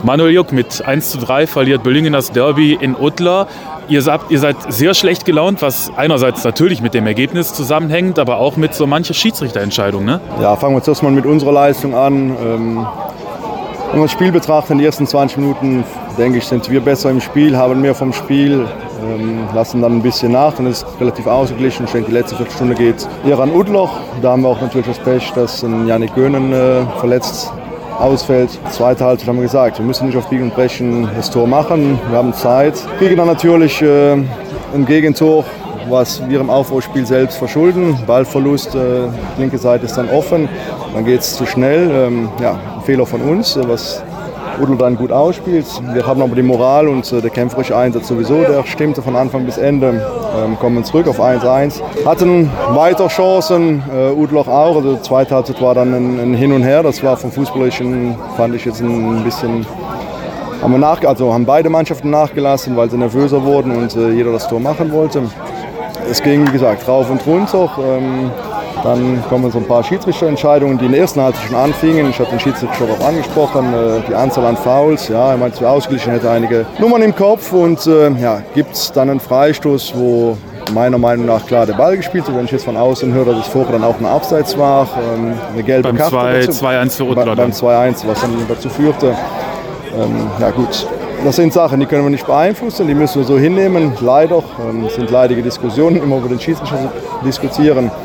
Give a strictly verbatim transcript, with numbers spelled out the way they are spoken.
Manuel Juck, mit eins zu drei verliert Böllingen das Derby in Uttlar. Ihr seid, ihr seid sehr schlecht gelaunt, was einerseits natürlich mit dem Ergebnis zusammenhängt, aber auch mit so mancher Schiedsrichterentscheidung, ne? Ja, fangen wir zuerst mal mit unserer Leistung an. Ähm, wenn wir das Spiel betrachten, die ersten zwanzig Minuten, denke ich, sind wir besser im Spiel, haben mehr vom Spiel, ähm, lassen dann ein bisschen nach, dann ist es relativ ausgeglichen. Ich denke, die letzte Viertelstunde geht eher an Uttlar. Da haben wir auch natürlich das Pech, dass ein Yannick Gönen äh, verletzt ausfällt. Zweite Halbzeit haben wir gesagt, wir müssen nicht auf Biegen und Brechen das Tor machen, wir haben Zeit. Kriegen dann natürlich äh, ein Gegentor, was wir im Aufbauspiel selbst verschulden. Ballverlust, äh, linke Seite ist dann offen, dann geht es zu schnell. Ähm, ja, ein Fehler von uns, was Uttlar dann gut ausspielt. Wir haben aber die Moral und äh, der kämpferische Einsatz sowieso, der stimmte von Anfang bis Ende. Ähm, kommen zurück auf eins eins. Hatten weiter Chancen, äh, Uttlar auch. Also die zweite Halbzeit war dann ein, ein Hin und Her. Das war vom Fußballerischen, fand ich jetzt ein bisschen... Haben, wir nach, also haben beide Mannschaften nachgelassen, weil sie nervöser wurden und äh, jeder das Tor machen wollte. Es ging, wie gesagt, rauf und runter. Ähm, Dann kommen so ein paar Schiedsrichterentscheidungen, die in der ersten Halbzeit schon anfingen. Ich habe den Schiedsrichter auch angesprochen, die Anzahl an Fouls. Ja, er meinte, es wäre ausgeglichen, hätte einige Nummern im Kopf. Und äh, ja, gibt es dann einen Freistoß, wo meiner Meinung nach klar der Ball gespielt wird. Wenn ich jetzt von außen höre, dass es vorher dann auch ein Abseits war, ähm, eine gelbe beim Karte. zwei eins für Uttlar. Beim zwei eins, was dann dazu führte. Ähm, ja gut, das sind Sachen, die können wir nicht beeinflussen, die müssen wir so hinnehmen. Leider ähm, sind leidige Diskussionen, immer über den Schiedsrichter diskutieren.